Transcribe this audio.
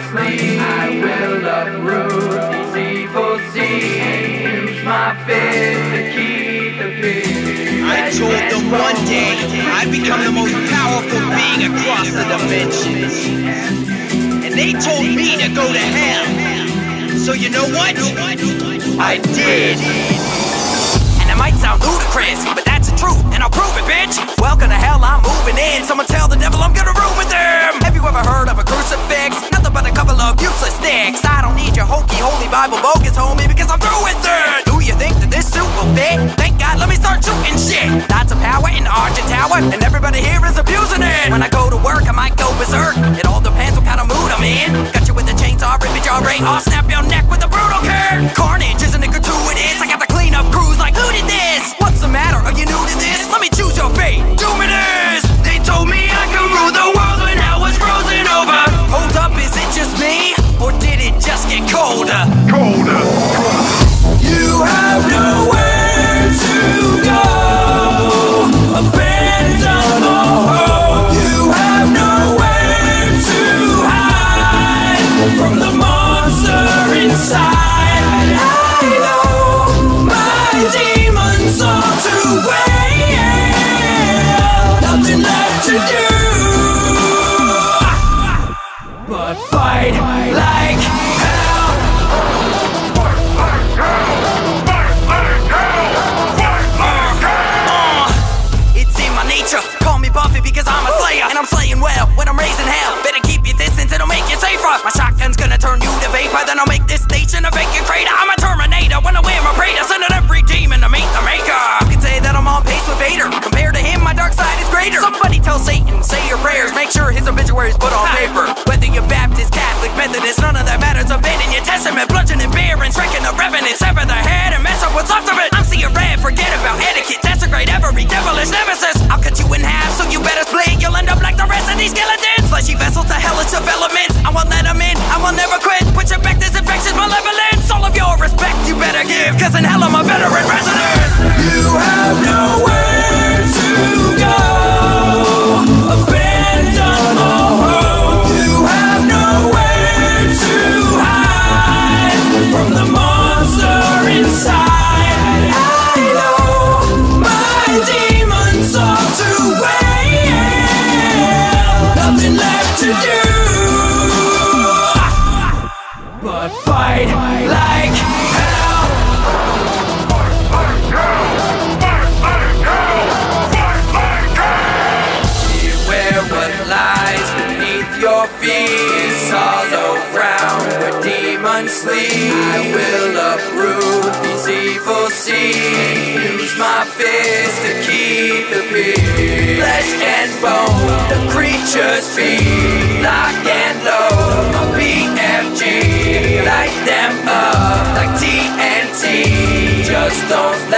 sleep. I will uproot these evil seeds. Use my fist to keep the peace. I told them one day I'd become the most powerful being across the dimensions. And they told me to go to hell. So you know what? I did. And it might sound ludicrous, but that's the truth, and I'll prove it, bitch. Welcome to hell, I'm moving in. Someone tell the devil I'm gonna room with him. Have you ever heard of a crucifix? Nothing but a couple of useless sticks. I don't need your hokey, holy Bible bogus, homie, because I'm through with it. Do you think that this suit will fit? Thank God, let me start shooting shit. Lots of power in the Argent Tower, and everybody here is abusing it. When I go to work, I might go berserk. It all depends what kind of mood I'm in. Got you with a chainsaw, rip it, ring. I'll snap your neck with a brutal curve. Carnage isn't a gratuitous. I got the cleanup crews like, who did this? What's the matter? Are you new to this? Let me choose your fate. Doom it is. They told me I could rule the world when hell was frozen over. Hold up, is it just me? Or did it just get colder? Colder. You have nowhere to go. Abandon all hope. You have nowhere to hide from the monster inside. I know my demons are to wail. Nothing left to do but fight like hell. It's in my nature. Call me Buffy because I'm a slayer, and I'm slaying well when I'm raising hell. Better keep your distance, it'll make you safer. My shotgun's gonna turn you to vapor, then I'll make this station a vacant crater. I'm a Terminator when I wear my Praetor, sending every demon to meet the maker. You can say that I'm on pace with Vader. Compared to him, my dark side is greater. Somebody tell Satan, say your prayers, make sure his obituary's put on paper. Whether you're Baptist, Catholic, Methodist, none of that matters. Abandon your testament, bludgeoning barons, striking the revenant, sever the head and mess up what's left of it. I'm seeing red, forget about etiquette, desecrate every devilish nemesis. I'll cut you in half, so you better split. You'll end up like the rest of these skeletons. Fleshy vessels to hellish developments. I won't let them in, I will never quit. Put your back, this infection's malevolence. All of your respect you better give, cause in hell I'm a veteran resident. You have nowhere to go. Abandon all hope. You have nowhere to hide from the monster inside. I know my demons are to wail. Nothing left to do but fight like hell. Beware what lies beneath your feet. It's all around where demons sleep. I will uproot these evil seeds. Use my fist to keep the peace. Flesh and bone, the creatures feed. Lock and load, my BFG. Light them up like TNT. Just don't